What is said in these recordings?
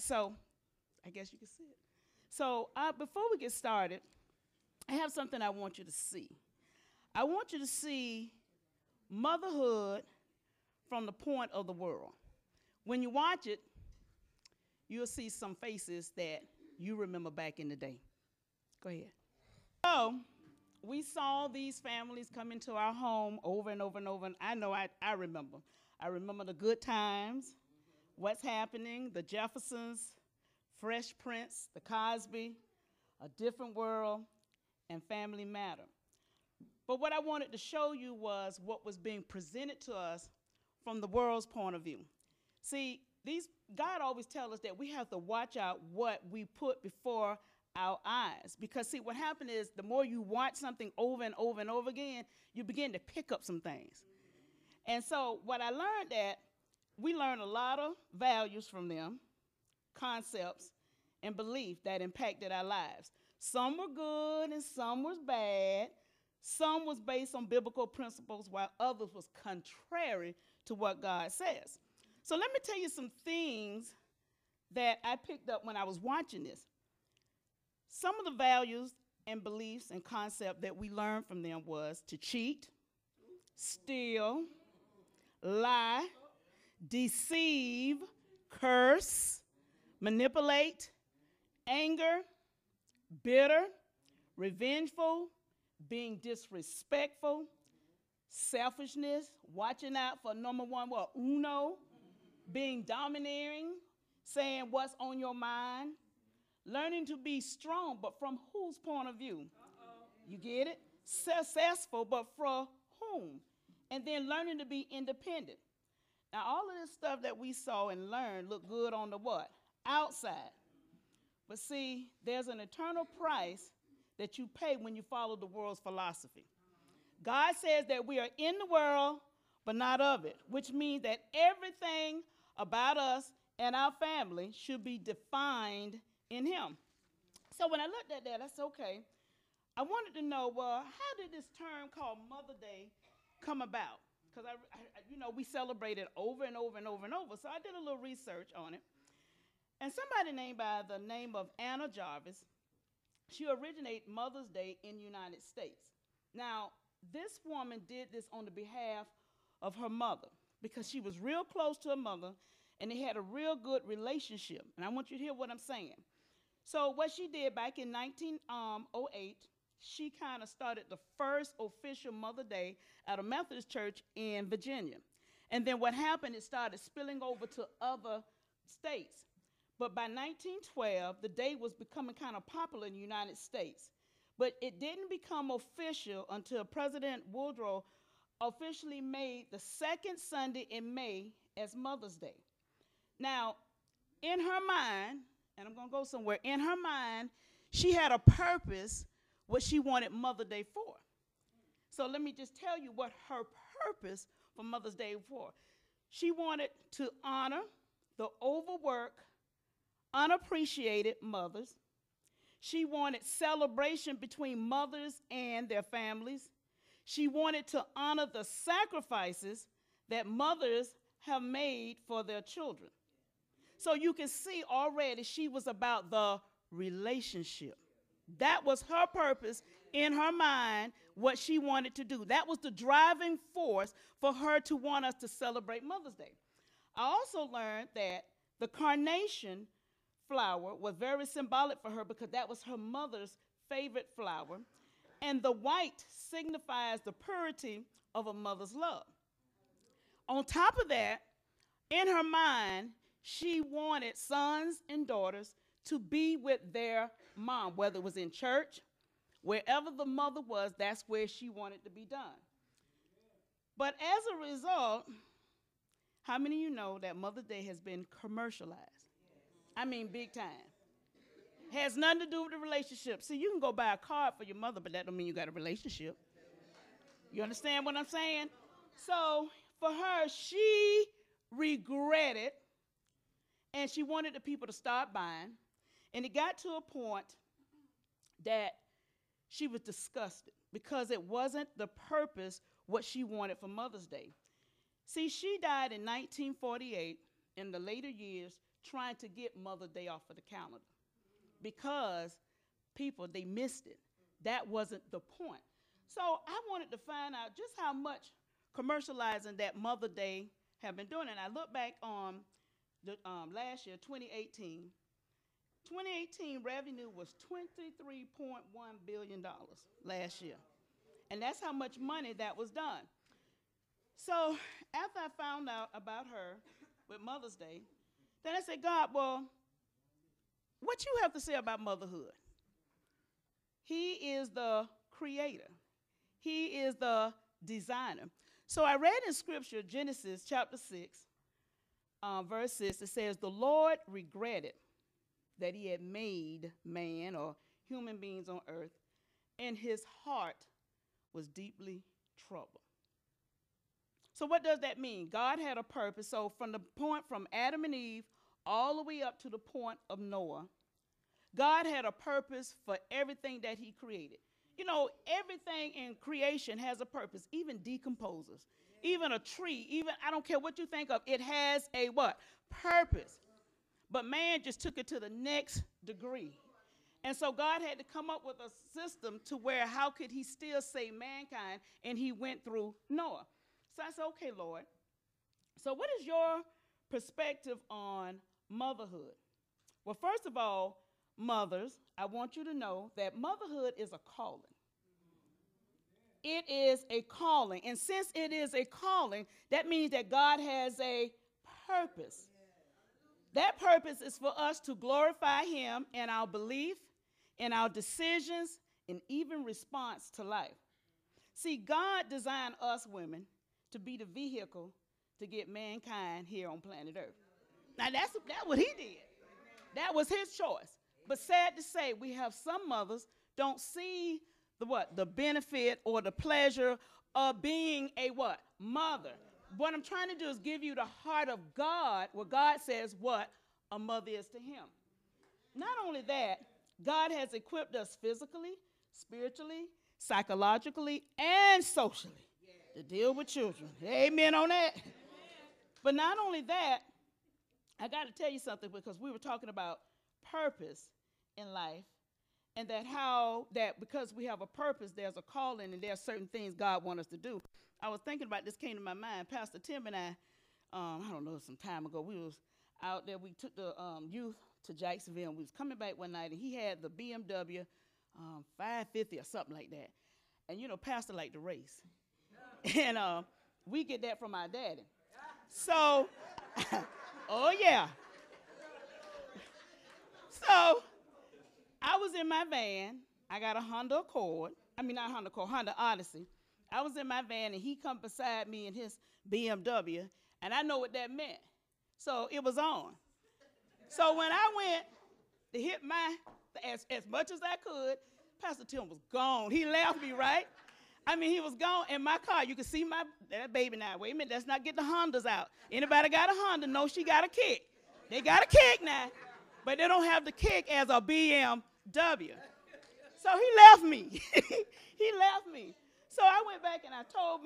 So I guess you can see it. So before we get started, I have something I want you to see. I want you to see motherhood from the point of the world. When you watch it, you'll see some faces that you remember back in the day. Go ahead. So we saw these families come into our home over and over and over. And I know I remember. I remember the good times, what's happening, the Jeffersons, Fresh Prince, the Cosby, A Different World, and Family Matter. But what I wanted to show you was what was being presented to us from the world's point of view. See, God always tells us that we have to watch out what we put before our eyes. Because, see, what happened is the more you watch something over and over and over again, you begin to pick up some things. And so what I learned that we learned a lot of values from them, concepts, and belief that impacted our lives. Some were good and some was bad. Some was based on biblical principles while others was contrary to what God says. So let me tell you some things that I picked up when I was watching this. Some of the values and beliefs and concepts that we learned from them was to cheat, steal, lie, deceive, curse, manipulate, anger, bitter, revengeful, being disrespectful, selfishness, watching out for number one, uno, being domineering, saying what's on your mind, learning to be strong, but from whose point of view? You get it? Successful, but for whom? And then learning to be independent. Now, all of this stuff that we saw and learned looked good on the what? Outside. But see, there's an eternal price that you pay when you follow the world's philosophy. God says that we are in the world, but not of it, which means that everything about us and our family should be defined in Him. So when I looked at that, I said, okay, I wanted to know, well, how did this term called Mother Day come about? Because, we celebrate it over and over and over and over. So I did a little research on it. And somebody named by the name of Anna Jarvis, she originated Mother's Day in the United States. Now, this woman did this on the behalf of her mother because she was real close to her mother and they had a real good relationship. And I want you to hear what I'm saying. So what she did back in 1908, she kind of started the first official Mother Day at a Methodist church in Virginia. And then what happened, it started spilling over to other states. But by 1912, the day was becoming kind of popular in the United States. But it didn't become official until President Woodrow officially made the second Sunday in May as Mother's Day. Now, in her mind, and I'm going to go somewhere, in her mind, she had a purpose, what she wanted Mother's Day for. So let me just tell you what her purpose for Mother's Day was. She wanted to honor the overworked, unappreciated mothers. She wanted celebration between mothers and their families. She wanted to honor the sacrifices that mothers have made for their children. So you can see already she was about the relationship. That was her purpose in her mind, what she wanted to do. That was the driving force for her to want us to celebrate Mother's Day. I also learned that the carnation flower was very symbolic for her because that was her mother's favorite flower. And the white signifies the purity of a mother's love. On top of that, in her mind, she wanted sons and daughters to be with their mom, whether it was in church, wherever the mother was, that's where she wanted to be done. But as a result, how many of you know that Mother's Day has been commercialized? I mean, big time. Has nothing to do with the relationship. See, you can go buy a card for your mother, but that don't mean you got a relationship. You understand what I'm saying? So for her, she regretted, and she wanted the people to start buying. And it got to a point that she was disgusted because it wasn't the purpose what she wanted for Mother's Day. See, she died in 1948. In the later years, trying to get Mother's Day off of the calendar because people, they missed it. That wasn't the point. So I wanted to find out just how much commercializing that Mother's Day have been doing. And I look back on the, last year, 2018. 2018 revenue was $23.1 billion last year. And that's how much money that was done. So after I found out about her with Mother's Day, then I said, God, well, what you have to say about motherhood? He is the creator. He is the designer. So I read in Scripture, Genesis chapter 6, verse 6, it says, the Lord regretted that he had made man or human beings on earth, and his heart was deeply troubled. So what does that mean? God had a purpose. So from the point from Adam and Eve all the way up to the point of Noah, God had a purpose for everything that he created. You know, everything in creation has a purpose, even decomposers, even a tree, even, I don't care what you think of, it has a what? Purpose. But man just took it to the next degree. And so God had to come up with a system to where how could he still save mankind, and he went through Noah. So I said, okay, Lord, so what is your perspective on motherhood? Well, first of all, mothers, I want you to know that motherhood is a calling. It is a calling. And since it is a calling, that means that God has a purpose. That purpose is for us to glorify him in our belief, in our decisions, and even response to life. See, God designed us women to be the vehicle to get mankind here on planet Earth. Now, that's what he did. That was his choice. But sad to say, we have some mothers don't see the benefit or the pleasure of being a what? Mother. What I'm trying to do is give you the heart of God, where God says what a mother is to him. Not only that, God has equipped us physically, spiritually, psychologically, and socially to deal with children. Amen on that. But not only that, I got to tell you something, because we were talking about purpose in life, and that how that because we have a purpose, there's a calling, and there are certain things God wants us to do. I was thinking about this, came to my mind. Pastor Tim and I don't know, some time ago, we was out there. We took the youth to Jacksonville, and we was coming back one night, and he had the BMW 550 or something like that. And, you know, Pastor liked to race. And we get that from our daddy. So, oh, yeah. So, I was in my van. I got a Honda Accord. I mean, not Honda Accord, Honda Odyssey. I was in my van, and he come beside me in his BMW, and I know what that meant. So it was on. So when I went to hit as much as I could, Pastor Tim was gone. He left me, right? I mean, he was gone. In my car, you can see that baby now. Wait a minute, let's not get the Hondas out. Anybody got a Honda? No, she got a kick. They got a kick now, but they don't have the kick as a BMW. So he left me. He left me. So I went back and I told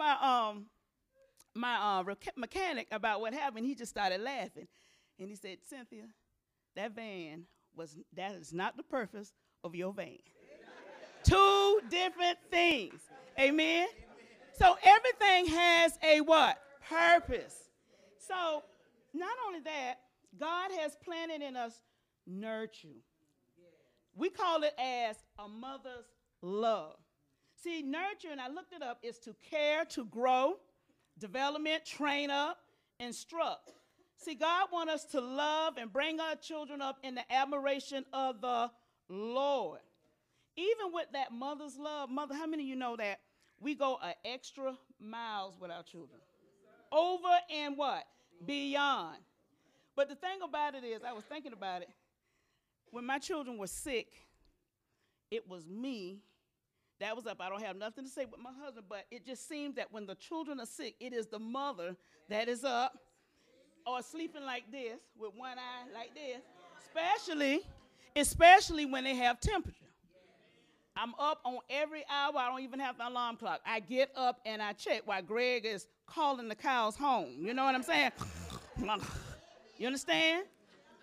my mechanic about what happened. He just started laughing. And he said, Cynthia, that is not the purpose of your van. Two different things. Amen? So everything has a what? Purpose. So not only that, God has planted in us nurture. We call it as a mother's love. See, nurture, and I looked it up, is to care, to grow, development, train up, instruct. See, God wants us to love and bring our children up in the admiration of the Lord. Even with that mother's love, mother, how many of you know that we go an extra miles with our children? Over and what? Beyond. But the thing about it is, I was thinking about it, when my children were sick, it was me that was up. I don't have nothing to say with my husband, but it just seems that when the children are sick, it is the mother that is up or sleeping like this with one eye like this, especially when they have temperature. I'm up on every hour. I don't even have the alarm clock. I get up and I check while Greg is calling the cows home. You know what I'm saying? You understand?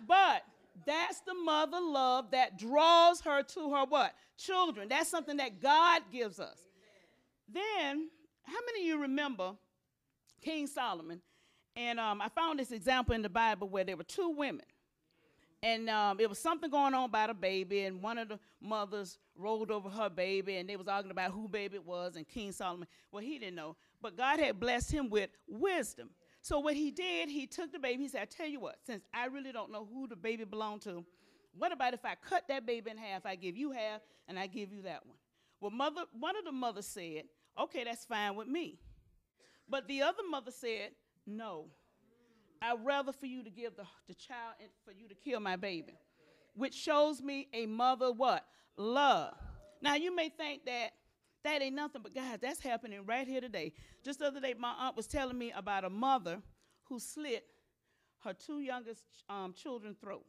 But that's the mother love that draws her to her what? Children. That's something that God gives us. Then, how many of you remember King Solomon? And I found this example in the Bible where there were two women. And it was something going on about a baby, and one of the mothers rolled over her baby, and they was arguing about who baby it was, and King Solomon, well, he didn't know. But God had blessed him with wisdom. So what he did, he took the baby. He said, I tell you what, since I really don't know who the baby belonged to, what about if I cut that baby in half? I give you half, and I give you that one. Well, one of the mothers said, okay, that's fine with me. But the other mother said, no. I'd rather for you to give the child and for you to kill my baby, which shows me a mother what? Love. Now, you may think that ain't nothing, but guys, that's happening right here today. Just the other day, my aunt was telling me about a mother who slit her two youngest children's throat.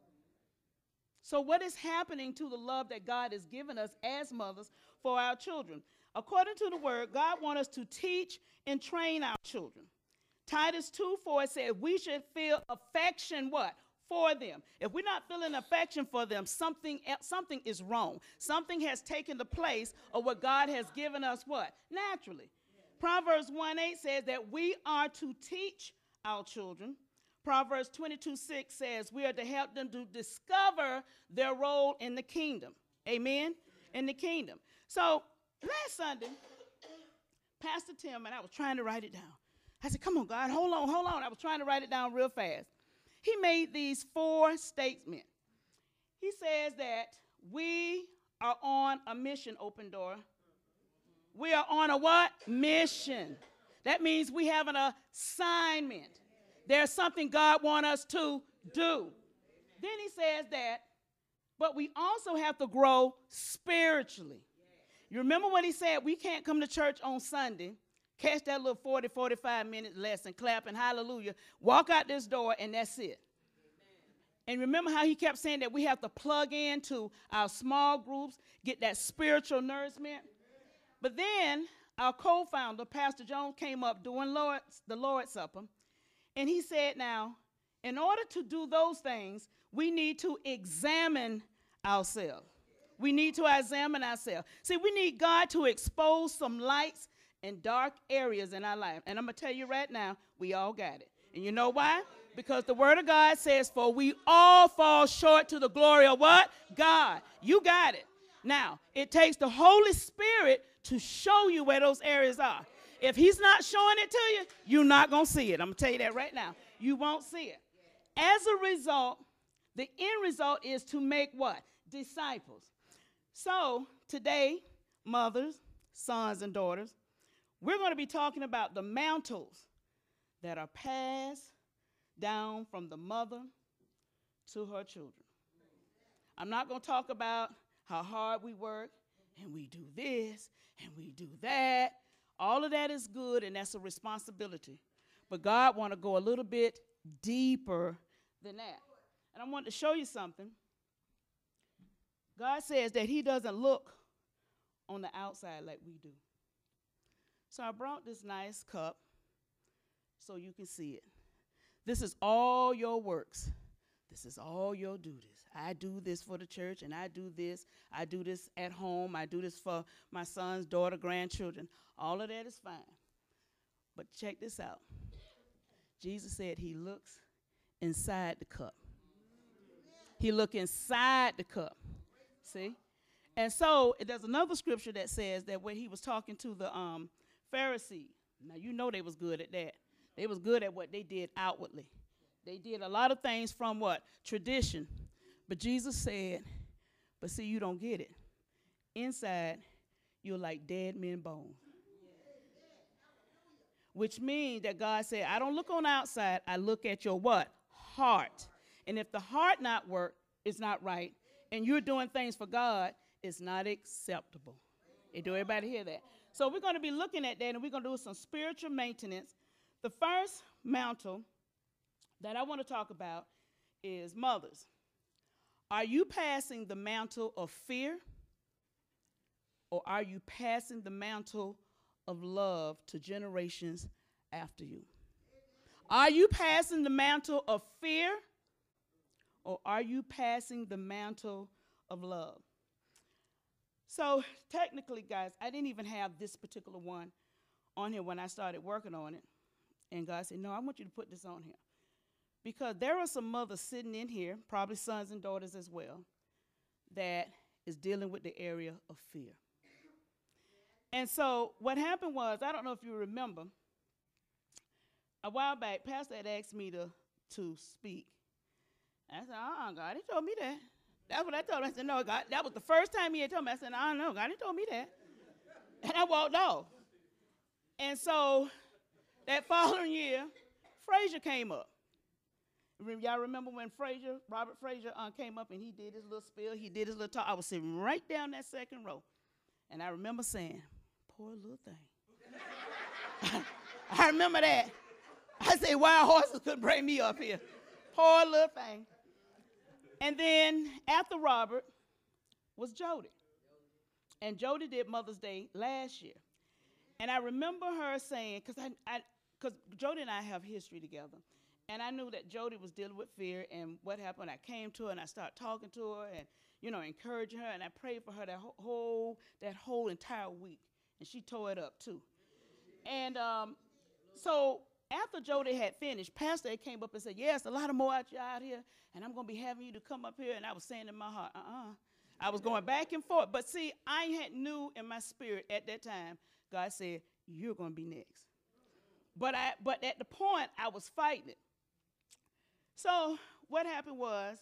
So what is happening to the love that God has given us as mothers for our children? According to the word, God wants us to teach and train our children. Titus 2:4 says we should feel affection, what? For them. If we're not feeling affection for them, something is wrong. Something has taken the place of what God has given us, what? Naturally. Proverbs 1:8 says that we are to teach our children. Proverbs 22:6 says we are to help them to discover their role in the kingdom. Amen? In the kingdom. So last Sunday, Pastor Tim, and I was trying to write it down. I said, come on, God, hold on. I was trying to write it down real fast. He made these 4 statements. He says that we are on a mission, Open Door. We are on a what? Mission. That means we have an assignment. There's something God wants us to do. Then he says that, but we also have to grow spiritually. You remember what he said? We can't come to church on Sunday, catch that little 40, 45-minute lesson, clap and hallelujah, walk out this door, and that's it. And remember how he kept saying that we have to plug into our small groups, get that spiritual nourishment? But then our co-founder, Pastor Jones, came up doing the Lord's Supper, and he said, now, in order to do those things, we need to examine ourselves. We need to examine ourselves. See, we need God to expose some lights and dark areas in our life. And I'm going to tell you right now, we all got it. And you know why? Because the word of God says, for we all fall short to the glory of what? God. You got it. Now, it takes the Holy Spirit to show you where those areas are. If he's not showing it to you, you're not going to see it. I'm going to tell you that right now. You won't see it. As a result, the end result is to make what? Disciples. So today, mothers, sons, and daughters, we're going to be talking about the mantles that are passed down from the mother to her children. I'm not going to talk about how hard we work and we do this and we do that. All of that is good, and that's a responsibility. But God wants to go a little bit deeper than that. And I want to show you something. God says that he doesn't look on the outside like we do. So I brought this nice cup so you can see it. This is all your works. This is all your duties. I do this for the church, and I do this. I do this at home. I do this for my sons, daughter, grandchildren. All of that is fine. But check this out. Jesus said he looks inside the cup. He look inside the cup. See? And so there's another scripture that says that when he was talking to the Pharisees, now you know they was good at that. They was good at what they did outwardly. They did a lot of things from what? Tradition. But Jesus said, but see, you don't get it. Inside, you're like dead men bones. Which means that God said, I don't look on the outside, I look at your what? Heart. And if the heart not work, it's not right, and you're doing things for God, it's not acceptable. Do everybody hear that? So we're going to be looking at that, and we're going to do some spiritual maintenance. The first mantle that I want to talk about is mothers. Are you passing the mantle of fear, or are you passing the mantle of love to generations after you? Are you passing the mantle of fear, or are you passing the mantle of love? So technically, guys, I didn't even have this particular one on here when I started working on it. And God said, no, I want you to put this on here. Because there are some mothers sitting in here, probably sons and daughters as well, that is dealing with the area of fear. And so what happened was, I don't know if you remember, a while back, Pastor had asked me to speak. I said, God, he told me that. That's what I told him. I said, no, God, that was the first time he had told me. I said, I don't know, God, he told me that. And I walked off. And so that following year, Frazier came up. Y'all remember when Robert Frazier came up and he did his little spiel, he did his little talk. I was sitting right down that second row. And I remember saying, poor little thing. I remember that. I said, wild horses couldn't bring me up here. Poor little thing. And then after Robert was Jody. And Jody did Mother's Day last year. And I remember her saying, because Jody and I have history together. And I knew that Jody was dealing with fear, and what happened, I came to her and I started talking to her and, encouraging her, and I prayed for her that whole entire week. And she tore it up too. And so after Jody had finished, Pastor came up and said, yes, a lot of more out here, and I'm going to be having you to come up here. And I was saying in my heart, I was going back and forth. But see, I had knew in my spirit at that time, God said, you're going to be next. But at the point, I was fighting it. So what happened was,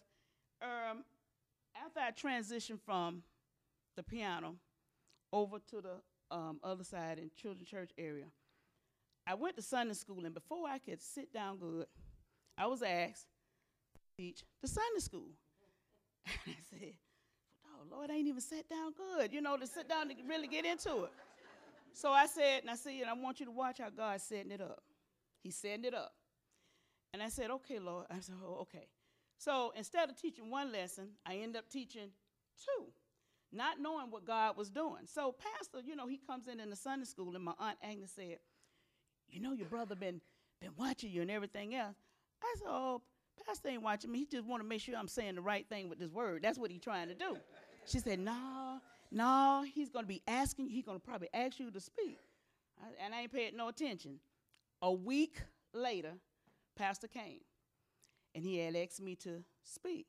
after I transitioned from the piano over to the other side in Children's Church area, I went to Sunday school, and before I could sit down good, I was asked to teach the Sunday school. And I said, oh, Lord, I ain't even sat down good, to sit down to really get into it. So I said, and I want you to watch how God's setting it up. He's setting it up. And I said, okay, Lord. I said, oh, okay. So instead of teaching one lesson, I ended up teaching two, not knowing what God was doing. So Pastor, he comes in the Sunday school, and my Aunt Agnes said, your brother been watching you and everything else. I said, oh, Pastor ain't watching me. He just want to make sure I'm saying the right thing with this word. That's what he's trying to do. She said, no, he's going to be asking you. He's going to probably ask you to speak. And I ain't paid no attention. A week later, Pastor came, and he had asked me to speak.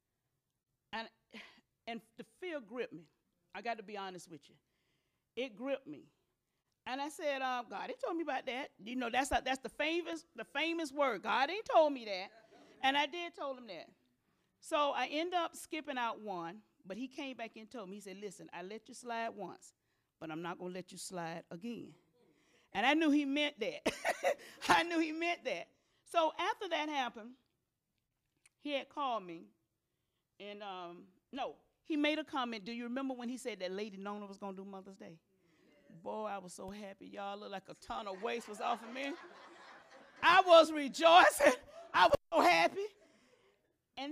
And the fear gripped me. I got to be honest with you. It gripped me. And I said, God ain't told me about that. That's the famous word. God ain't told me that. And I did told him that. So I ended up skipping out one, but he came back and told me, he said, listen, I let you slide once, but I'm not going to let you slide again. And I knew he meant that. I knew he meant that. So after that happened, he had called me, and he made a comment. Do you remember when he said that Lady Nona was going to do Mother's Day? Boy, I was so happy. Y'all looked like a ton of waste was off of me. I was rejoicing. I was so happy. And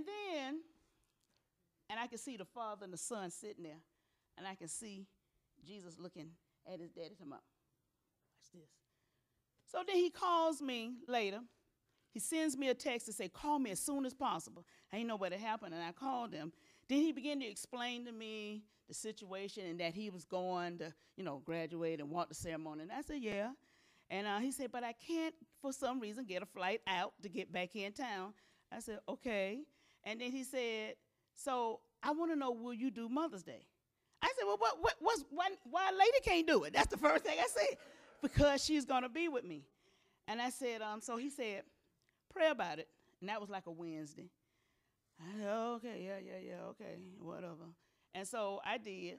I could see the Father and the Son sitting there, and I could see Jesus looking at his daddy. Watch this. So then he calls me later. He sends me a text to say, call me as soon as possible. I didn't know what had happened, and I called him. Then he began to explain to me the situation and that he was going to, graduate and want the ceremony. And I said, yeah. And he said, but I can't, for some reason, get a flight out to get back in town. I said, okay. And then he said, so I want to know, will you do Mother's Day? I said, well, why a lady can't do it? That's the first thing I said. Because she's going to be with me. And I said, so he said, pray about it. And that was like a Wednesday. I said, okay, yeah, okay, whatever. And so I did.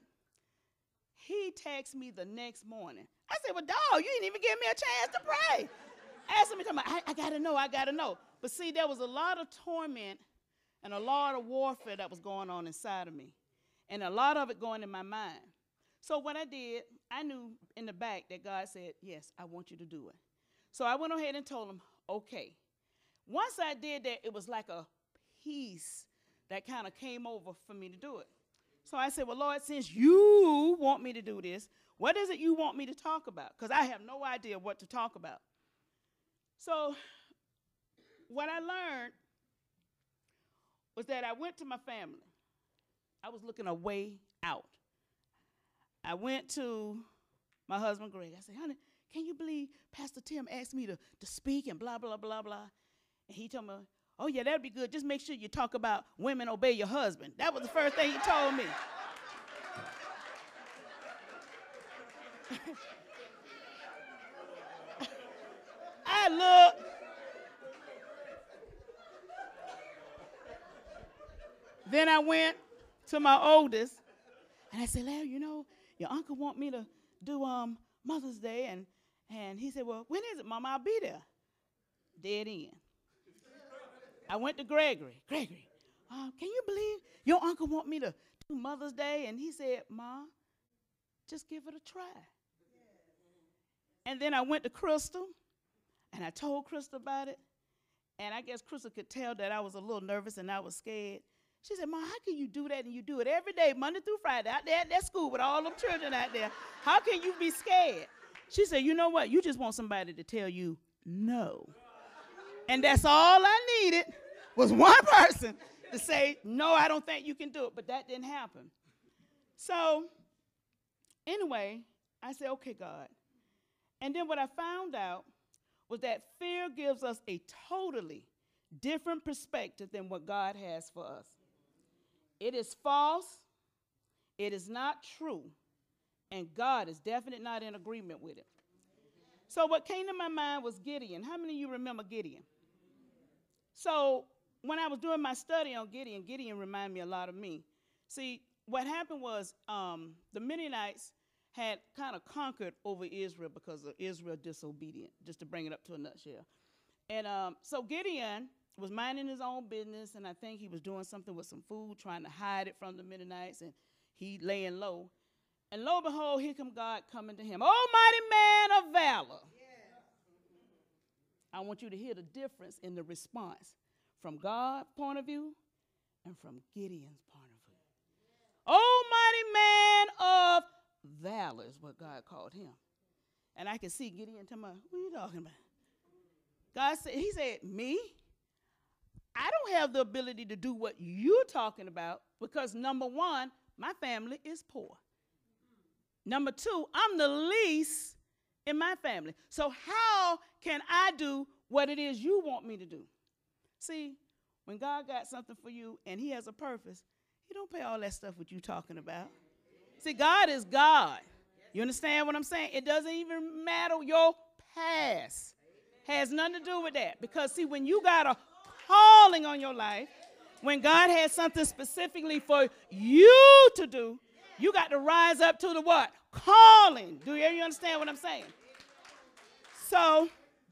He texted me the next morning. I said, well, dog, you didn't even give me a chance to pray. Asking me, I got to know. But see, there was a lot of torment and a lot of warfare that was going on inside of me. And a lot of it going in my mind. So what I did, I knew in the back that God said, yes, I want you to do it. So I went ahead and told him, okay. Once I did that, it was like a peace that kind of came over for me to do it. So I said, well, Lord, since you want me to do this, what is it you want me to talk about? Because I have no idea what to talk about. So what I learned was that I went to my family. I was looking a way out. I went to my husband, Greg. I said, honey, can you believe Pastor Tim asked me to speak and blah, blah, blah, blah. And he told me, oh, yeah, that'd be good. Just make sure you talk about women obey your husband. That was the first thing he told me. I looked. Then I went to my oldest, and I said, Larry, you know, your uncle want me to do Mother's Day, and he said, well, when is it, Mama? I'll be there. Dead end. I went to Gregory. Gregory, can you believe your uncle want me to do Mother's Day? And he said, Ma, just give it a try. And then I went to Crystal, and I told Crystal about it, and I guess Crystal could tell that I was a little nervous and I was scared. She said, Ma, how can you do that and you do it every day, Monday through Friday, out there at that school with all them children out there? How can you be scared? She said, you know what? You just want somebody to tell you no. And that's all I needed was one person to say, no, I don't think you can do it. But that didn't happen. So anyway, I said, okay, God. And then what I found out was that fear gives us a totally different perspective than what God has for us. It is false, it is not true, and God is definitely not in agreement with it. So what came to my mind was Gideon. How many of you remember Gideon? So when I was doing my study on Gideon, Gideon reminded me a lot of me. See, what happened was the Midianites had kind of conquered over Israel because of Israel disobedient, just to bring it up to a nutshell. And so Gideon was minding his own business, and I think he was doing something with some food, trying to hide it from the Midianites, and he laying low. And lo and behold, here come God coming to him. Almighty man of valor. Yeah. I want you to hear the difference in the response from God's point of view and from Gideon's point of view. Almighty man of valor is what God called him. And I can see Gideon talking about, what are you talking about? God said, he said, me? I don't have the ability to do what you're talking about because, number one, my family is poor. Number two, I'm the least in my family. So how can I do what it is you want me to do? See, when God got something for you and he has a purpose, he don't pay all that stuff what you talking about. See, God is God. You understand what I'm saying? It doesn't even matter your past. Has nothing to do with that. Because, see, when you got a calling on your life, when God has something specifically for you to do, you got to rise up to the what? Calling. Do you understand what I'm saying? So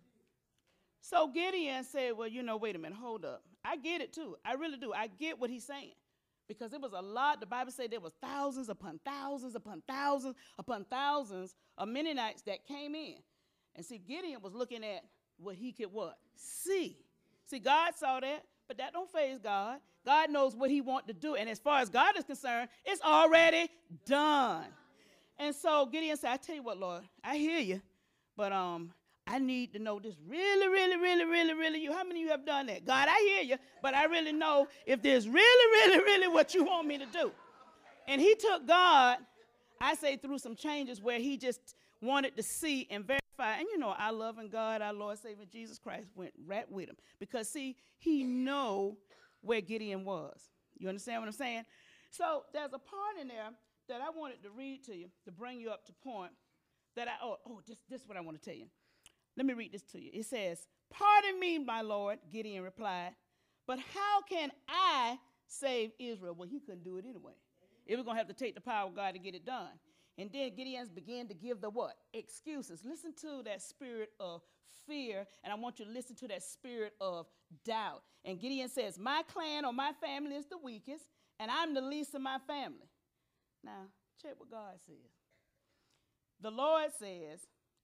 Gideon said, well, you know, wait a minute, hold up. I get it too. I really do. I get what he's saying. Because it was a lot. The Bible said there was thousands upon thousands upon thousands upon thousands of Mennonites that came in. And see, Gideon was looking at what he could what? See. See, God saw that, but that don't faze God. God knows what he wants to do. And as far as God is concerned, it's already done. And so Gideon said, I tell you what, Lord, I hear you, but I need to know this really, really, really, really, really you. How many of you have done that? God, I hear you, but I really know if there's really, really, really what you want me to do. And he took God, I say, through some changes where he just wanted to see and verify. And you know, our loving God, our Lord Savior Jesus Christ went right with him. Because, see, he know where Gideon was. You understand what I'm saying? So there's a part in there that I wanted to read to you to bring you up to point that this is what I want to tell you. Let me read this to you. It says, pardon me, my Lord, Gideon replied, but how can I save Israel? Well, he couldn't do it anyway. It was going to have to take the power of God to get it done. And then Gideon began to give the what? Excuses. Listen to that spirit of fear, and I want you to listen to that spirit of doubt. And Gideon says, my clan or my family is the weakest, and I'm the least of my family. Now, check what God says. The Lord says,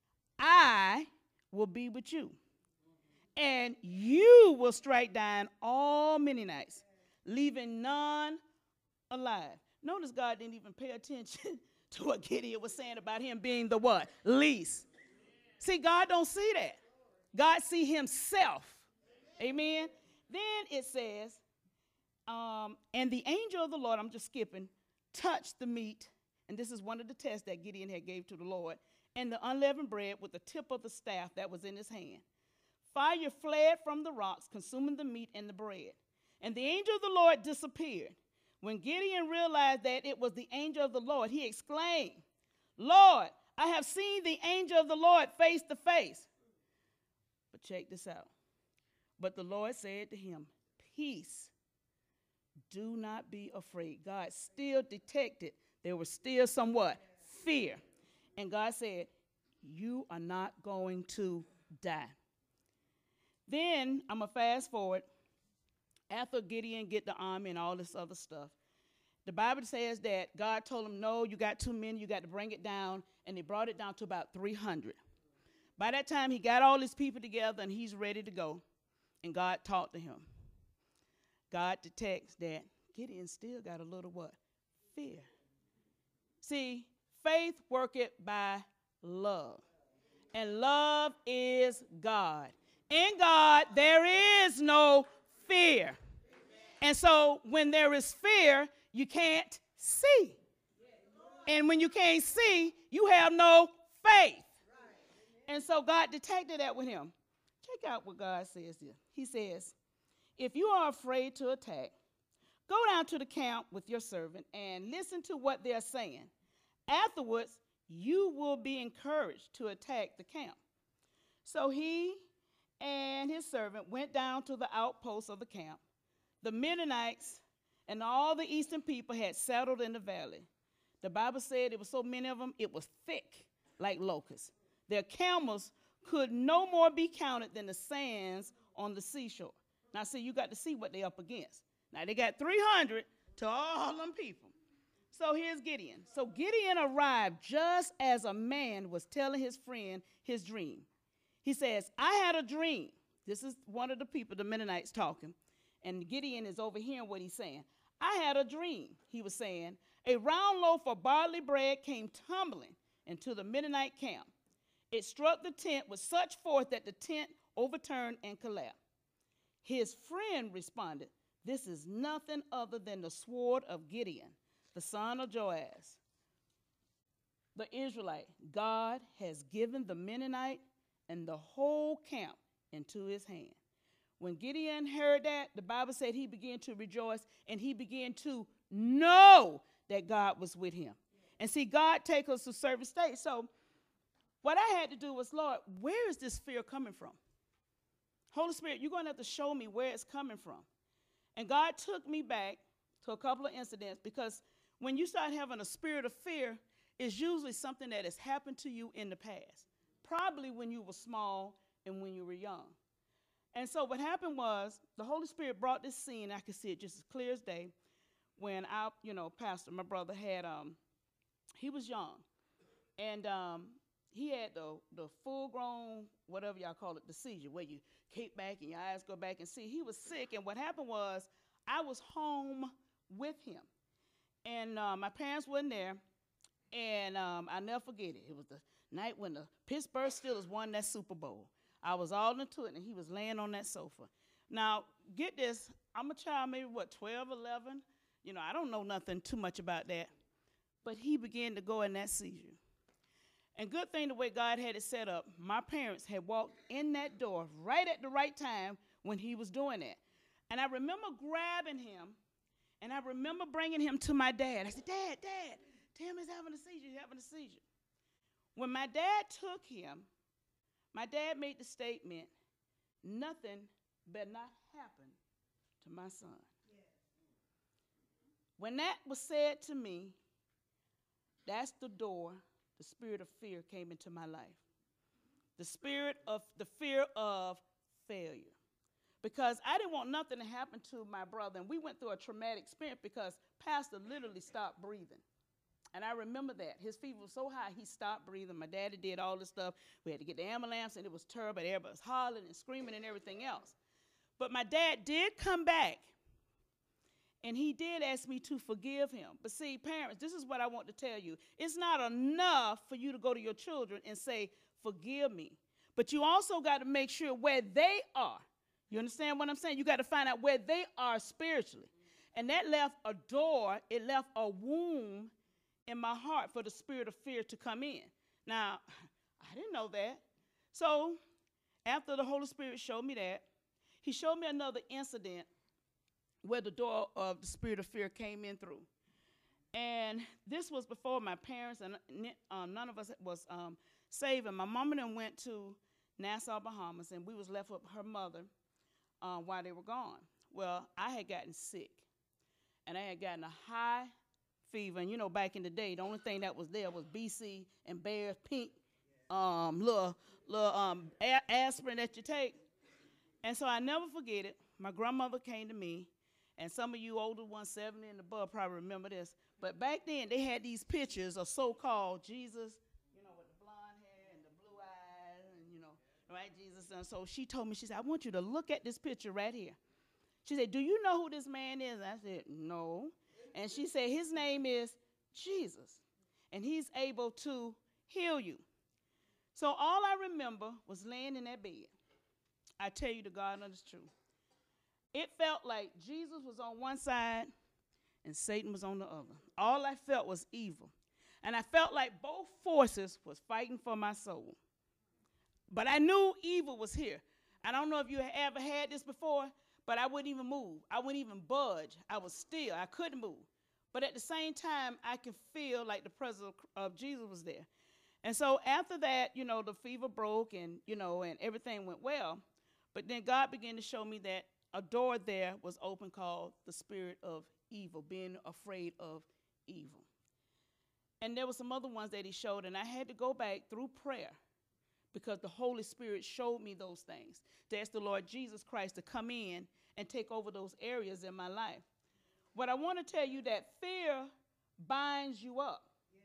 I will be with you, and you will strike down all Midianites, leaving none alive. Notice God didn't even pay attention to what Gideon was saying about him being the what? Least. See, God don't see that. God see himself. Amen. Then it says, And the angel of the Lord, I'm just skipping, touched the meat, and this is one of the tests that Gideon had gave to the Lord, and the unleavened bread with the tip of the staff that was in his hand. Fire fled from the rocks, consuming the meat and the bread. And the angel of the Lord disappeared. When Gideon realized that it was the angel of the Lord, he exclaimed, Lord, I have seen the angel of the Lord face to face. But check this out. But the Lord said to him, peace. Do not be afraid. God still detected there was still somewhat fear. And God said, you are not going to die. Then I'm going to fast forward. After Gideon get the army and all this other stuff, the Bible says that God told him, no, you got too many, you got to bring it down. And they brought it down to about 300. By that time, he got all his people together and he's ready to go. And God talked to him. God detects that Gideon still got a little what? Fear. See, faith worketh by love. And love is God. In God, there is no fear. And so when there is fear, you can't see. And when you can't see, you have no faith. And so God detected that with him. Check out what God says here. He says, if you are afraid to attack, go down to the camp with your servant and listen to what they're saying. Afterwards, you will be encouraged to attack the camp. So he and his servant went down to the outposts of the camp. The Midianites and all the eastern people had settled in the valley. The Bible said it was so many of them, it was thick like locusts. Their camels could no more be counted than the sands on the seashore. Now, see, you got to see what they're up against. Now, they got 300 to all them people. So here's Gideon. So Gideon arrived just as a man was telling his friend his dream. He says, I had a dream. This is one of the people, the Mennonites, talking. And Gideon is overhearing what he's saying. I had a dream, he was saying. A round loaf of barley bread came tumbling into the Mennonite camp. It struck the tent with such force that the tent overturned and collapsed. His friend responded, this is nothing other than the sword of Gideon, the son of Joash, the Israelite. God has given the Mennonite and the whole camp into his hand. When Gideon heard that, the Bible said he began to rejoice and he began to know that God was with him. And see, God takes us to certain states. So what I had to do was, Lord, where is this fear coming from? Holy Spirit, you're going to have to show me where it's coming from. And God took me back to a couple of incidents, because when you start having a spirit of fear, it's usually something that has happened to you in the past, probably when you were small and when you were young. And so what happened was the Holy Spirit brought this scene. I could see it just as clear as day. When our, pastor, my brother, had, he was young. And he had the full-grown, whatever y'all call it, the seizure, where you kick back and your eyes go back and see. He was sick, and what happened was I was home with him. And my parents weren't there, and I'll never forget it. It was the night when the Pittsburgh Steelers won that Super Bowl. I was all into it, and he was laying on that sofa. Now, get this. I'm a child, maybe, 12, 11? I don't know nothing too much about that. But he began to go in that seizure. And good thing the way God had it set up, my parents had walked in that door right at the right time when he was doing that. And I remember grabbing him, and I remember bringing him to my dad. I said, Dad, Tim is having a seizure. He's having a seizure. When my dad took him, my dad made the statement, nothing better not happen to my son. Yeah. When that was said to me, that's the door the spirit of fear came into my life. The fear of failure. Because I didn't want nothing to happen to my brother. And we went through a traumatic experience because Pastor literally stopped breathing. And I remember that. His fever was so high, he stopped breathing. My daddy did all this stuff. We had to get the ambulance, and it was terrible. Everybody was hollering and screaming and everything else. But my dad did come back, and he did ask me to forgive him. But see, parents, this is what I want to tell you. It's not enough for you to go to your children and say, forgive me. But you also got to make sure where they are. You understand what I'm saying? You got to find out where they are spiritually. And that left a door, it left a womb in my heart for the spirit of fear to come in. Now, I didn't know that. So after the Holy Spirit showed me that, he showed me another incident where the door of the spirit of fear came in through. And this was before my parents, and none of us was saved. And my mom and them went to Nassau, Bahamas, and we was left with her mother while they were gone. Well, I had gotten sick, and I had gotten a high fever. And, you know, back in the day, the only thing that was there was BC and Bear's pink little aspirin that you take. And so I never forget it. My grandmother came to me, and some of you older ones, 70 and above, probably remember this. But back then, they had these pictures of so-called Jesus, you know, with the blonde hair and the blue eyes, and, you know, right, Jesus. And so she told me, she said, I want you to look at this picture right here. She said, do you know who this man is? And I said, no. And she said, his name is Jesus, and he's able to heal you. So all I remember was laying in that bed. I tell you the God honest truth. It felt like Jesus was on one side and Satan was on the other. All I felt was evil. And I felt like both forces was fighting for my soul. But I knew evil was here. I don't know if you ever had this before, but I wouldn't even move. I wouldn't even budge. I was still. I couldn't move. But at the same time, I could feel like the presence of Jesus was there. And so after that, you know, the fever broke and, you know, and everything went well. But then God began to show me that a door there was open called the spirit of evil, being afraid of evil. And there were some other ones that he showed, and I had to go back through prayer because the Holy Spirit showed me those things, to ask the Lord Jesus Christ to come in and take over those areas in my life. But I want to tell you that fear binds you up.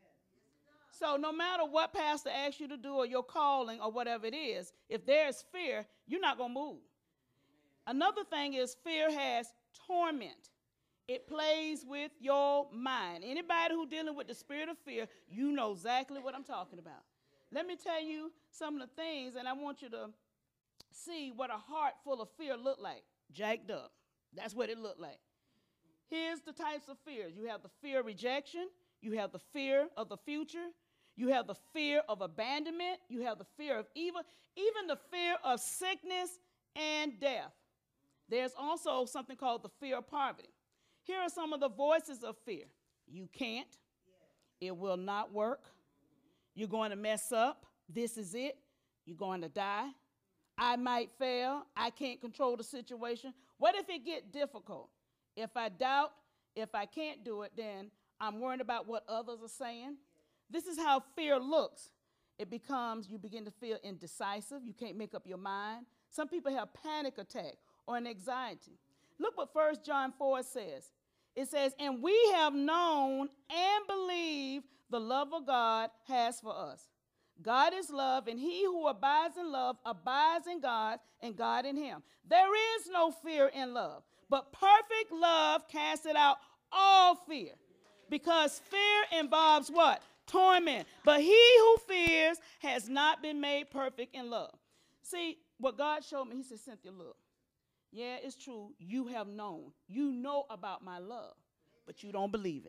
So no matter what pastor asks you to do or your calling or whatever it is, if there's fear, you're not going to move. Another thing is fear has torment. It plays with your mind. Anybody who's dealing with the spirit of fear, you know exactly what I'm talking about. Let me tell you some of the things, and I want you to see what a heart full of fear looked like. Jacked up. That's what it looked like. Here's the types of fears. You have the fear of rejection. You have the fear of the future. You have the fear of abandonment. You have the fear of evil, even the fear of sickness and death. There's also something called the fear of poverty. Here are some of the voices of fear. You can't. It will not work. You're going to mess up. This is it. You're going to die. I might fail. I can't control the situation. What if it gets difficult? If I doubt, if I can't do it, then I'm worried about what others are saying. This is how fear looks. It becomes, you begin to feel indecisive. You can't make up your mind. Some people have panic attack or an anxiety. Look what 1 John 4 says. It says, and we have known and believed the love of God has for us. God is love, and he who abides in love abides in God, and God in him. There is no fear in love, but perfect love casts out all fear, because fear involves what? Torment. But he who fears has not been made perfect in love. See, what God showed me, he said, Cynthia, look, yeah, it's true. You have known. You know about my love, but you don't believe it.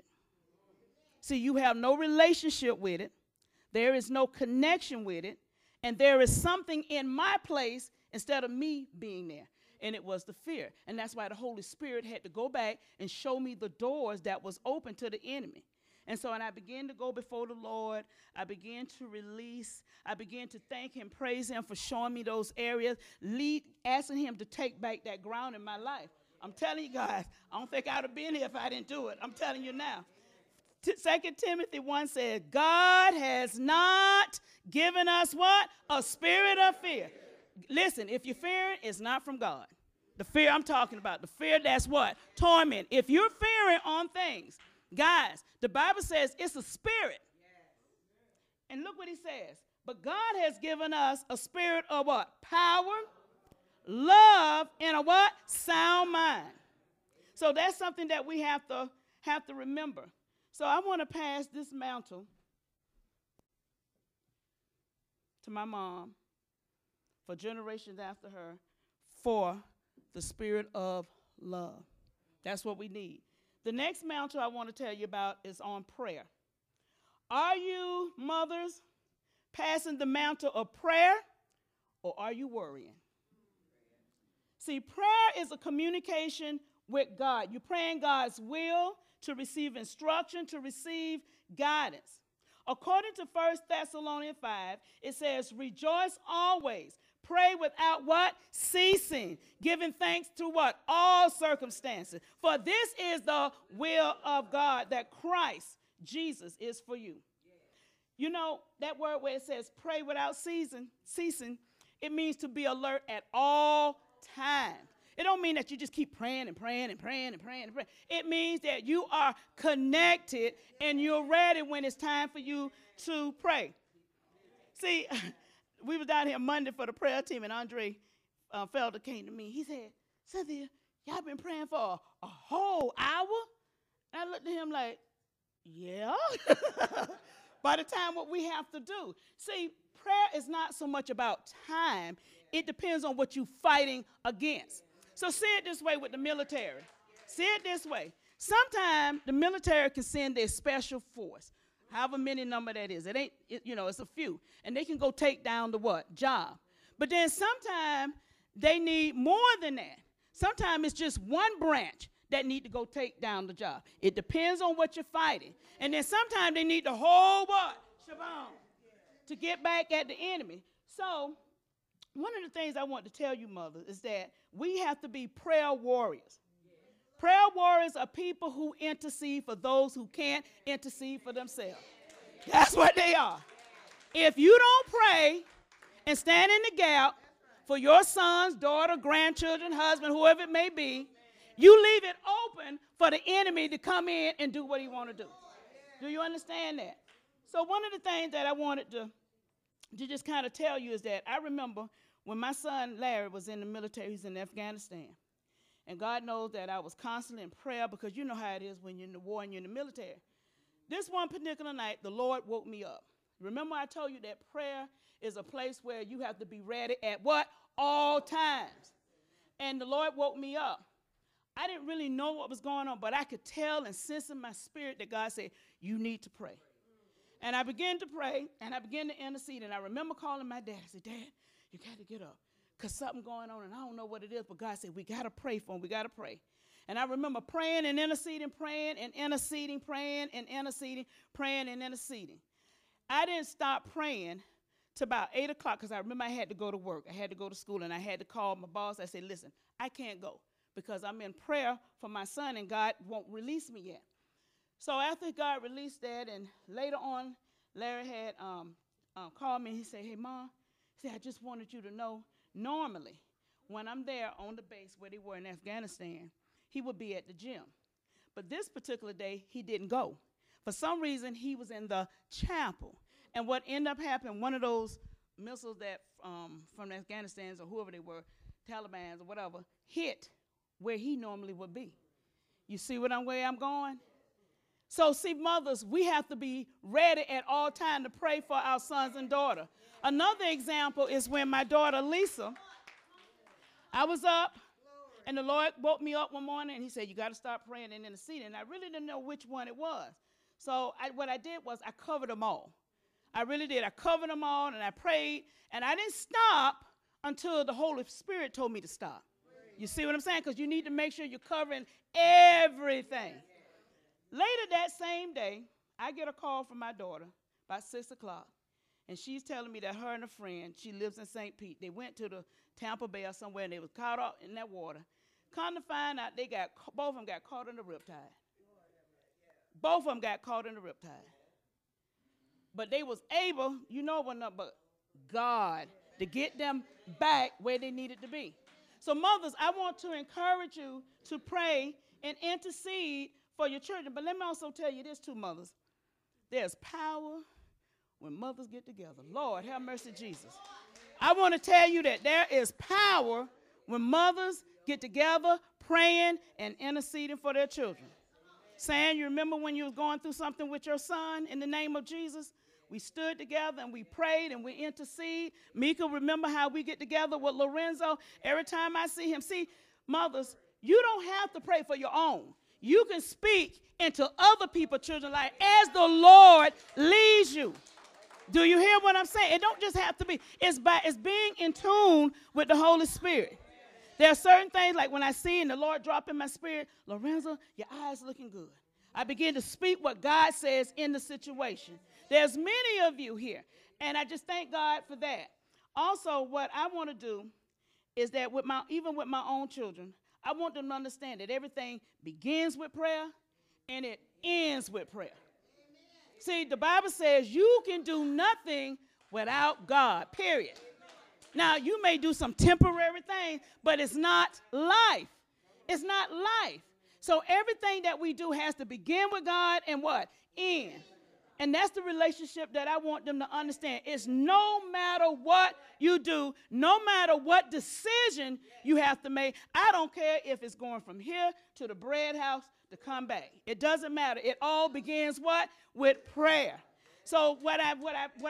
See, you have no relationship with it. There is no connection with it. And there is something in my place instead of me being there. And it was the fear. And that's why the Holy Spirit had to go back and show me the doors that was open to the enemy. And so, and I began to go before the Lord. I began to release. I began to thank him, praise him for showing me those areas, asking him to take back that ground in my life. I'm telling you guys, I don't think I would have been here if I didn't do it. I'm telling you now. 2 Timothy 1 says, God has not given us what? A spirit of fear. Listen, if you're fearing, it's not from God. The fear I'm talking about, the fear that's what? Torment. If you're fearing on things, guys, the Bible says it's a spirit. And look what he says. But God has given us a spirit of what? Power, love, and a what? Sound mind. So that's something that we have to remember. So I want to pass this mantle to my mom for generations after her for the spirit of love. That's what we need. The next mantle I want to tell you about is on prayer. Are you, mothers, passing the mantle of prayer, or are you worrying? See, prayer is a communication with God. You're praying God's will to receive instruction, to receive guidance. According to 1 Thessalonians 5, it says, rejoice always. Pray without what? Ceasing. Giving thanks to what? All circumstances. For this is the will of God, that Christ Jesus is for you. You know, that word where it says pray without ceasing, it means to be alert at all times. It don't mean that you just keep praying and praying and praying and praying and praying. It means that you are connected and you're ready when it's time for you to pray. See, we was down here Monday for the prayer team, and Andre Felder came to me. He said, Cynthia, y'all been praying for a whole hour? And I looked at him like, yeah. By the time what we have to do. See, prayer is not so much about time. It depends on what you're fighting against. So see it this way with the military. See it this way. Sometimes the military can send their special force, however many number that is. It ain't, it's a few. And they can go take down the what? Job. But then sometimes they need more than that. Sometimes it's just one branch that need to go take down the job. It depends on what you're fighting. And then sometimes they need the whole what? Shabam. To get back at the enemy. So one of the things I want to tell you, mothers, is that we have to be prayer warriors. Prayer warriors are people who intercede for those who can't intercede for themselves. That's what they are. If you don't pray and stand in the gap for your sons, daughter, grandchildren, husband, whoever it may be, you leave it open for the enemy to come in and do what he want to do. Do you understand that? So one of the things that I wanted to just kind of tell you is that I remember when my son Larry was in the military, he's in Afghanistan. And God knows that I was constantly in prayer, because you know how it is when you're in the war and you're in the military. This one particular night, the Lord woke me up. Remember I told you that prayer is a place where you have to be ready at what? All times. And the Lord woke me up. I didn't really know what was going on, but I could tell and sense in my spirit that God said, you need to pray. And I began to pray, and I began to intercede. And I remember calling my dad. I said, Dad, you got to get up, because something going on, and I don't know what it is, but God said, we got to pray for him. We got to pray. And I remember praying and interceding, praying and interceding, praying and interceding, praying and interceding. I didn't stop praying till about 8 o'clock, because I remember I had to go to work. I had to go to school, and I had to call my boss. I said, listen, I can't go, because I'm in prayer for my son, and God won't release me yet. So after God released that, and later on, Larry had called me. He said, hey, Mom, he said, I just wanted you to know, normally, when I'm there on the base where they were in Afghanistan, he would be at the gym. But this particular day, he didn't go. For some reason, he was in the chapel. And what ended up happening, one of those missiles that from Afghanistan or whoever they were, Taliban or whatever, hit where he normally would be. You see where I'm going? So see, mothers, we have to be ready at all times to pray for our sons and daughters. Another example is when my daughter Lisa, I was up, and the Lord woke me up one morning, and he said, you got to start praying and interceding. And I really didn't know which one it was. So what I did was I covered them all. I really did. I covered them all, and I prayed, and I didn't stop until the Holy Spirit told me to stop. You see what I'm saying? Because you need to make sure you're covering everything. Later that same day, I get a call from my daughter about 6 o'clock, and she's telling me that her and a friend, she lives in St. Pete, they went to the Tampa Bay or somewhere, and they was caught up in that water. Come to find out, both of them got caught in the riptide. Both of them got caught in the riptide. But they was able, but God, to get them back where they needed to be. So mothers, I want to encourage you to pray and intercede for your children. But let me also tell you this too, mothers. There's power when mothers get together. Lord, have mercy, Jesus. I want to tell you that there is power when mothers get together praying and interceding for their children. Saying, you remember when you was going through something with your son in the name of Jesus? We stood together and we prayed and we intercede. Mika, remember how we get together with Lorenzo? Every time I see him. See, mothers, You don't have to pray for your own. You can speak into other people's children's life as the Lord leads you. Do you hear what I'm saying? It don't just have to be. It's being in tune with the Holy Spirit. There are certain things like when I see and the Lord drop in my spirit, Lorenzo, your eyes looking good. I begin to speak what God says in the situation. There's many of you here, and I just thank God for that. Also, what I want to do is that even with my own children, I want them to understand that everything begins with prayer and it ends with prayer. Amen. See, the Bible says you can do nothing without God, period. Now, you may do some temporary things, but it's not life. It's not life. So everything that we do has to begin with God and what? End. And that's the relationship that I want them to understand. It's no matter what you do, no matter what decision you have to make. I don't care if it's going from here to the bread house to come back. It doesn't matter. It all begins what? With prayer. So what I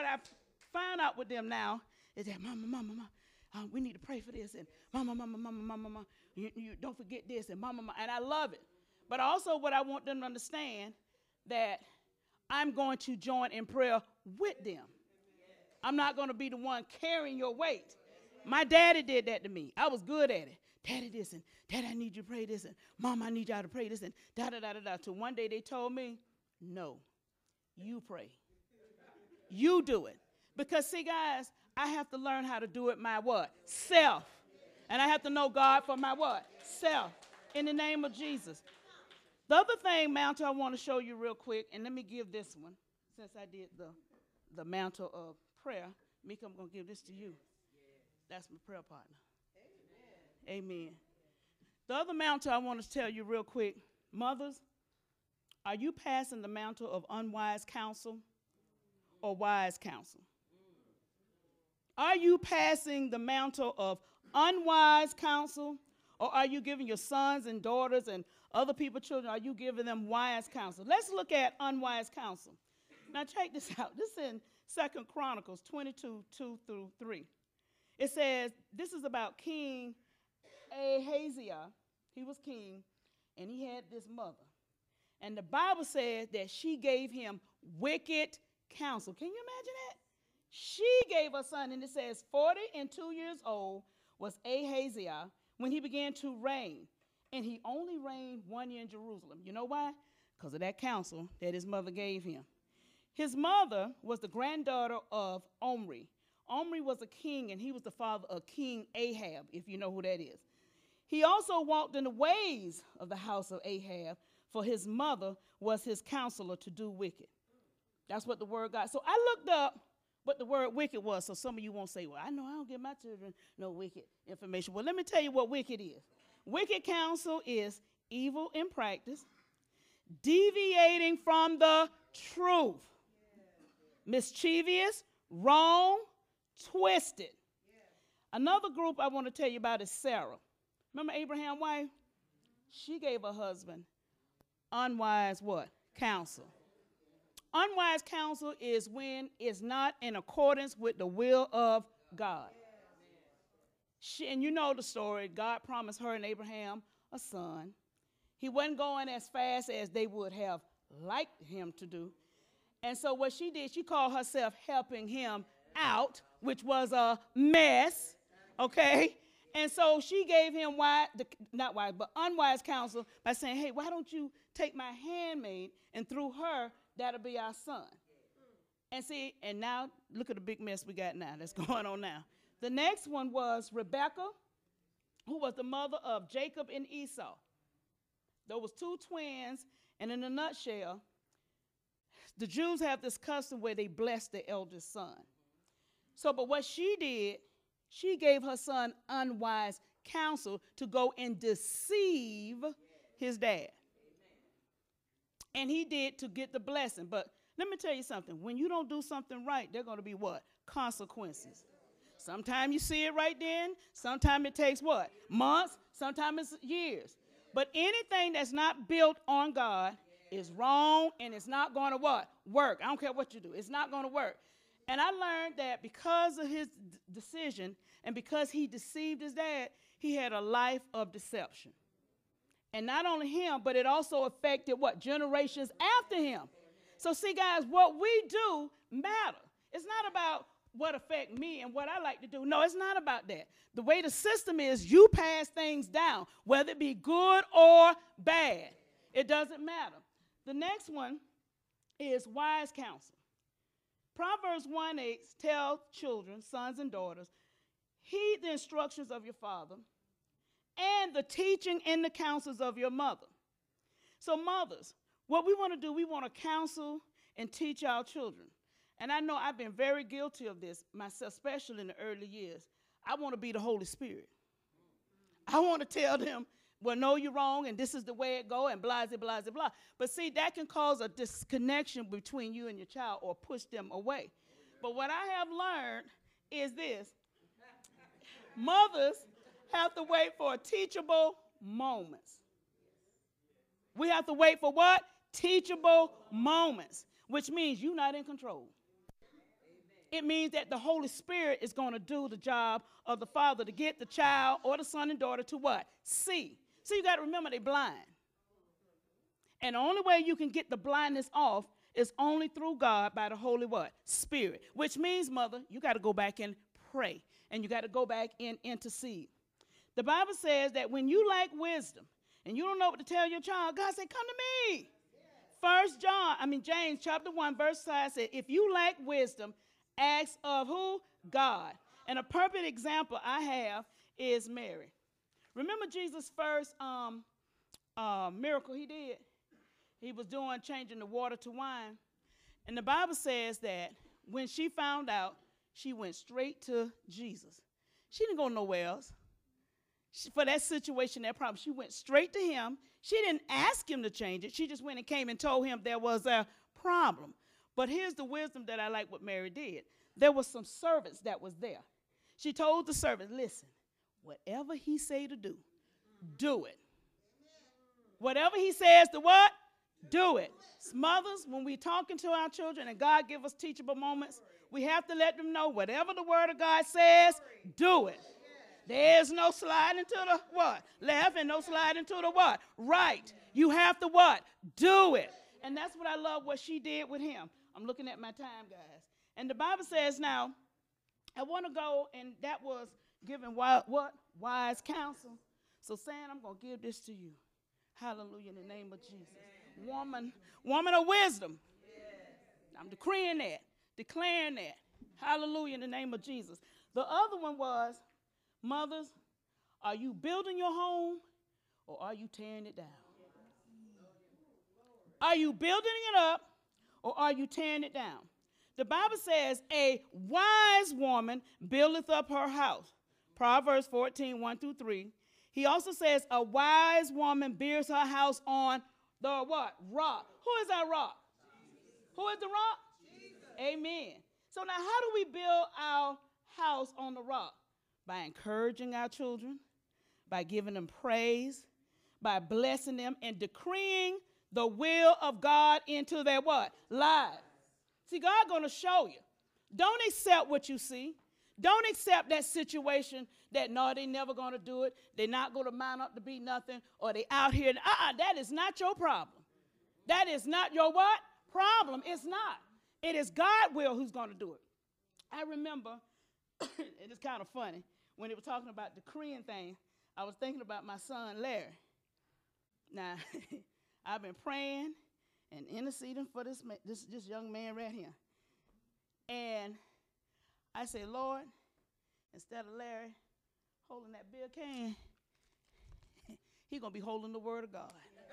found out with them now is that, Mama, we need to pray for this. And Mama, you don't forget this. And Mama, and I love it. But also what I want them to understand that I'm going to join in prayer with them. I'm not going to be the one carrying your weight. My daddy did that to me. I was good at it. Daddy this and Daddy, I need you to pray this and Mom, I need y'all to pray this and da-da-da-da-da. Till one day they told me, no, you pray. You do it. Because see, guys, I have to learn how to do it my what? Self. And I have to know God for my what? Self. In the name of Jesus. The other thing, mantle, I want to show you real quick, and let me give this one, since I did the mantle of prayer. Mika, I'm going to give this to you. That's my prayer partner. Amen. Amen. The other mantle I want to tell you real quick, mothers, are you passing the mantle of unwise counsel or wise counsel? Are you passing the mantle of unwise counsel, or are you giving your sons and daughters and other people's children, are you giving them wise counsel? Let's look at unwise counsel. Now check this out. This is in 2 Chronicles 22, 2 through 3. It says, this is about King Ahaziah. He was king, and he had this mother. And the Bible says that she gave him wicked counsel. Can you imagine that? She gave her son, and it says 42 years old was Ahaziah when he began to reign. And he only reigned 1 year in Jerusalem. You know why? Because of that counsel that his mother gave him. His mother was the granddaughter of Omri. Omri was a king, and he was the father of King Ahab, if you know who that is. He also walked in the ways of the house of Ahab, for his mother was his counselor to do wicked. That's what the word God. So I looked up what the word wicked was, so some of you won't say, well, I know I don't give my children no wicked information. Well, let me tell you what wicked is. Wicked counsel is evil in practice, deviating from the truth, mischievous, wrong, twisted. Another group I want to tell you about is Sarah. Remember Abraham's wife? She gave her husband unwise what? Counsel. Unwise counsel is when it's not in accordance with the will of God. And you know the story. God promised her and Abraham a son. He wasn't going as fast as they would have liked him to do. And so what she did, she called herself helping him out, which was a mess, okay? And so she gave him unwise counsel by saying, hey, why don't you take my handmaid, and through her, that'll be our son. And see, and now look at the big mess we got now that's going on now. The next one was Rebekah, who was the mother of Jacob and Esau. There was two twins, and in a nutshell, the Jews have this custom where they bless the eldest son. So, but what she did, she gave her son unwise counsel to go and deceive his dad. And he did to get the blessing. But let me tell you something. When you don't do something right, there are going to be what? Consequences. Sometimes you see it right then. Sometimes it takes what? Months. Sometimes it's years. But anything that's not built on God is wrong, and it's not going to what? Work. I don't care what you do. It's not going to work. And I learned that because of his decision and because he deceived his dad, he had a life of deception. And not only him, but it also affected what? Generations after him. So see, guys, what we do matter. It's not about what affect me and what I like to do. No, it's not about that. The way the system is, you pass things down, whether it be good or bad. It doesn't matter. The next one is wise counsel. Proverbs 1:8 tells children, sons and daughters, heed the instructions of your father and the teaching and the counsels of your mother. So mothers, what we want to do, we want to counsel and teach our children. And I know I've been very guilty of this myself, especially in the early years. I want to be the Holy Spirit. I want to tell them, well, no, you're wrong, and this is the way it go, and blah, blah, blah, blah. But see, that can cause a disconnection between you and your child or push them away. But what I have learned is this. Mothers have to wait for teachable moments. We have to wait for what? Teachable moments, which means you're not in control. It means that the Holy Spirit is going to do the job of the father to get the child or the son and daughter to what? See. So you got to remember they're blind. And the only way you can get the blindness off is only through God by the Holy what? Spirit. Which means, mother, you got to go back and pray. And you got to go back and intercede. The Bible says that when you lack wisdom and you don't know what to tell your child, God said, come to me. James chapter 1 verse 5 said, if you lack wisdom, ask of who? God. And a perfect example I have is Mary. Remember Jesus' first miracle he did? He was changing the water to wine. And the Bible says that when she found out, she went straight to Jesus. She didn't go nowhere else. For that situation, that problem, she went straight to him. She didn't ask him to change it. She just went and came and told him there was a problem. But here's the wisdom that I like what Mary did. There was some servants that was there. She told the servants, listen, whatever he say to do, do it. Whatever he says to what? Do it. Mothers, when we're talking to our children and God give us teachable moments, we have to let them know whatever the word of God says, do it. There's no sliding to the what? Left and no sliding to the what? Right. You have to what? Do it. And that's what I love what she did with him. I'm looking at my time, guys. And the Bible says now, I want to go, and that was giving what? Wise counsel. So saying, I'm going to give this to you. Hallelujah, in the name of Jesus. Woman of wisdom. I'm decreeing that, declaring that. Hallelujah, in the name of Jesus. The other one was, mothers, are you building your home or are you tearing it down? Are you building it up or are you tearing it down? The Bible says a wise woman buildeth up her house. Proverbs 14, 1 through 3. He also says a wise woman builds her house on the what? Rock. Who is our rock? Jesus. Who is the rock? Jesus. Amen. So now how do we build our house on the rock? By encouraging our children, by giving them praise, by blessing them and decreeing the will of God into their what? Lives. See, God going to show you. Don't accept what you see. Don't accept that situation that, no, they never going to do it. They're not going to mount up to be nothing, or they out here. That is not your problem. That is not your what? Problem. It's not. It is God will who's going to do it. I remember, it is kind of funny, when it was talking about decreeing things, I was thinking about my son, Larry. Now, I've been praying and interceding for this young man right here. And I say, Lord, instead of Larry holding that beer can, he's going to be holding the word of God.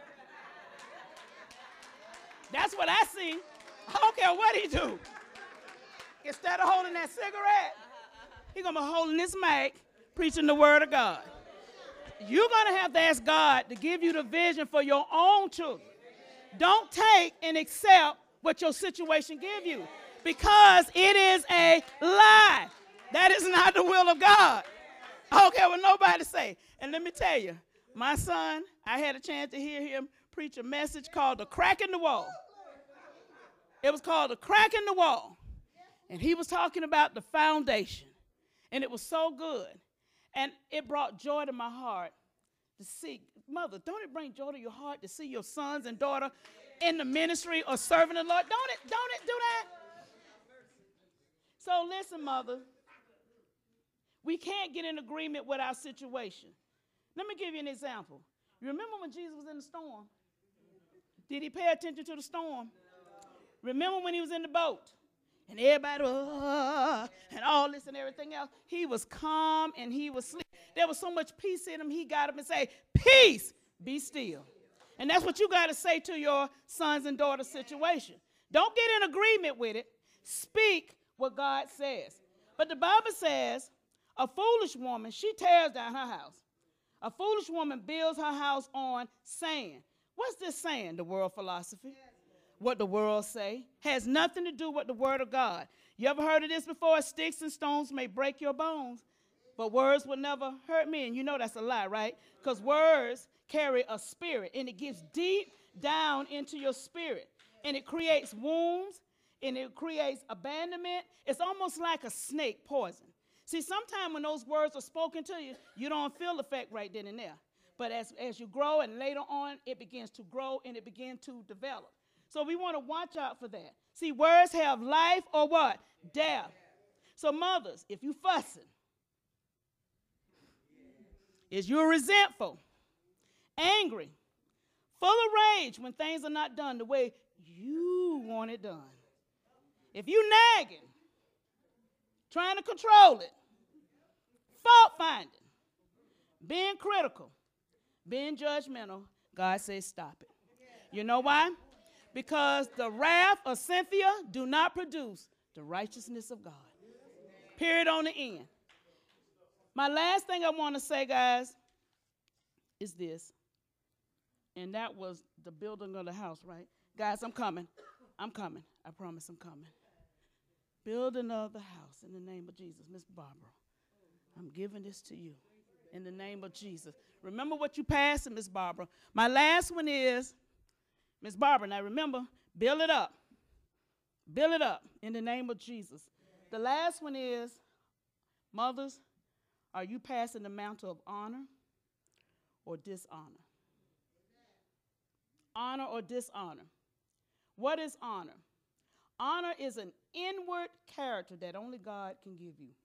That's what I see. I don't care what he do. Instead of holding that cigarette, he's going to be holding this mic, preaching the word of God. You're going to have to ask God to give you the vision for your own children. Don't take and accept what your situation give you, because it is a lie. That is not the will of God. I don't care what nobody say. And let me tell you, my son, I had a chance to hear him preach a message called The Crack in the Wall. It was called The Crack in the Wall. And he was talking about the foundation. And it was so good. And it brought joy to my heart to see. Mother, don't it bring joy to your heart to see your sons and daughter in the ministry or serving the Lord? Don't it do that? So listen, mother, we can't get in agreement with our situation. Let me give you an example. You remember when Jesus was in the storm? Did he pay attention to the storm? Remember when he was in the boat? And everybody, and all this and everything else. He was calm and he was asleep. There was so much peace in him, he got up and said, peace, be still. And that's what you got to say to your sons and daughters situation. Don't get in agreement with it. Speak what God says. But the Bible says, a foolish woman, she tears down her house. A foolish woman builds her house on sand. What's this saying? The world philosophy. What the world say has nothing to do with the word of God. You ever heard of this before? Sticks and stones may break your bones, but words will never hurt me. And you know that's a lie, right? Because words carry a spirit, and it gets deep down into your spirit, and it creates wounds, and it creates abandonment. It's almost like a snake poison. See, sometimes when those words are spoken to you, you don't feel the effect right then and there. But as you grow and later on, it begins to grow and it begins to develop. So we want to watch out for that. See, words have life or what? Death. So mothers, if you fussing, is you're resentful, angry, full of rage when things are not done the way you want it done. If you nagging, trying to control it, fault finding, being critical, being judgmental, God says stop it. You know why? Because the wrath of Cynthia do not produce the righteousness of God. Period on the end. My last thing I want to say, guys, is this. And that was the building of the house, right? Guys, I'm coming. I'm coming. I promise I'm coming. Building of the house in the name of Jesus. Miss Barbara, I'm giving this to you in the name of Jesus. Remember what you passed, Miss Barbara. My last one is, Miss Barbara, now remember, build it up. Build it up in the name of Jesus. The last one is, mothers, are you passing the mantle of honor or dishonor? Honor or dishonor? What is honor? Honor is an inward character that only God can give you.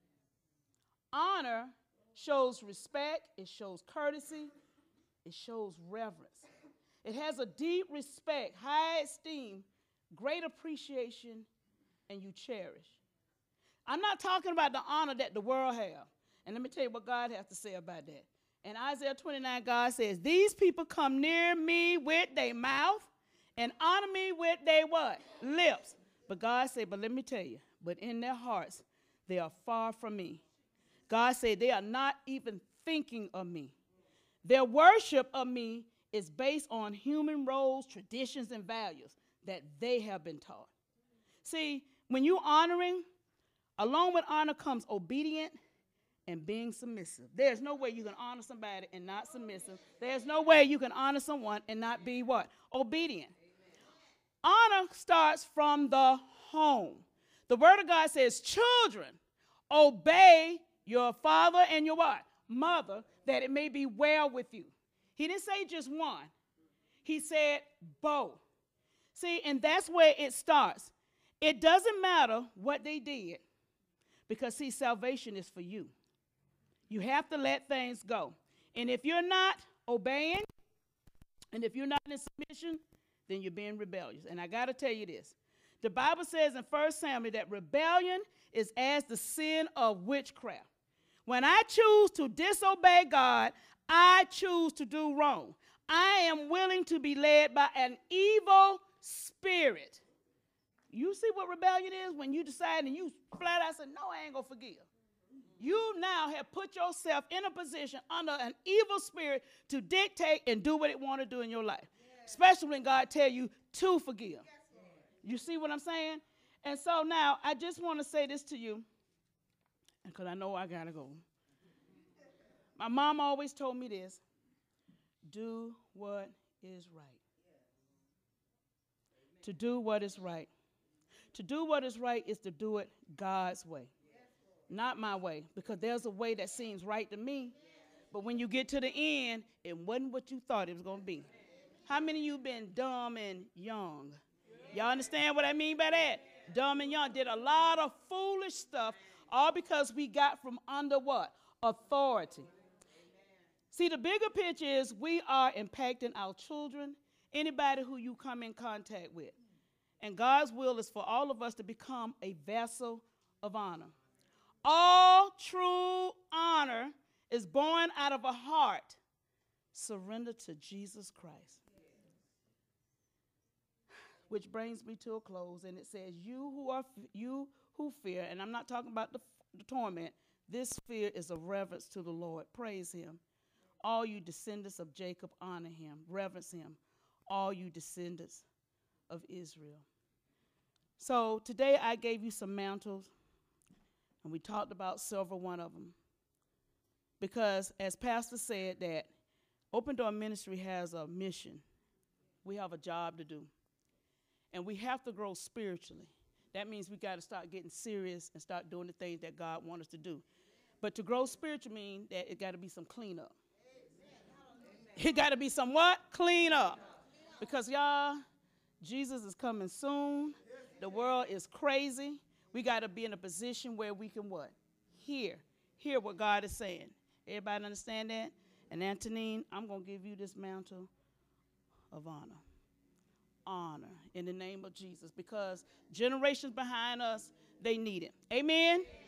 Honor shows respect, it shows courtesy, it shows reverence. It has a deep respect, high esteem, great appreciation, and you cherish. I'm not talking about the honor that the world have. And let me tell you what God has to say about that. In Isaiah 29, God says, these people come near me with their mouth and honor me with their what? Lips. But God said, but let me tell you, but in their hearts, they are far from me. God said they are not even thinking of me. Their worship of me is based on human roles, traditions, and values that they have been taught. See, when you're honoring, along with honor comes obedient and being submissive. There's no way you can honor somebody and not submissive. There's no way you can honor someone and not be what? Obedient. Honor starts from the home. The word of God says, children, obey your father and your what? Mother, that it may be well with you. He didn't say just one. He said both. See, and that's where it starts. It doesn't matter what they did because, see, salvation is for you. You have to let things go. And if you're not obeying and if you're not in submission, then you're being rebellious. And I got to tell you this. The Bible says in 1 Samuel that rebellion is as the sin of witchcraft. When I choose to disobey God, I choose to do wrong. I am willing to be led by an evil spirit. You see what rebellion is? When you decide and you flat out say, no, I ain't going to forgive. You now have put yourself in a position under an evil spirit to dictate and do what it want to do in your life. Yeah. Especially when God tell you to forgive. Yes, you see what I'm saying? And so now I just want to say this to you, because I know I got to go. My mom always told me this: do what is right. To do what is right. To do what is right is to do it God's way, not my way, because there's a way that seems right to me, But when you get to the end, it wasn't what you thought it was going to be. How many of you been dumb and young? Y'all understand what I mean by that? Dumb and young. Did a lot of foolish stuff, all because we got from under what? Authority. See, the bigger picture is we are impacting our children, anybody who you come in contact with. And God's will is for all of us to become a vessel of honor. All true honor is born out of a heart surrendered to Jesus Christ. Which brings me to a close, and it says, you who fear, and I'm not talking about the torment, this fear is a reverence to the Lord. Praise him. All you descendants of Jacob, honor him, reverence him. All you descendants of Israel. So today I gave you some mantles, and we talked about several one of them. Because as Pastor said that Open Door Ministry has a mission. We have a job to do. And we have to grow spiritually. That means we got to start getting serious and start doing the things that God wants us to do. But to grow spiritually means that it got to be some cleanup. It got to be some what? Clean up. Because y'all, Jesus is coming soon. The world is crazy. We got to be in a position where we can what? Hear what God is saying. Everybody understand that? And Antonine, I'm going to give you this mantle of honor. Honor in the name of Jesus, because generations behind us, they need it. Amen.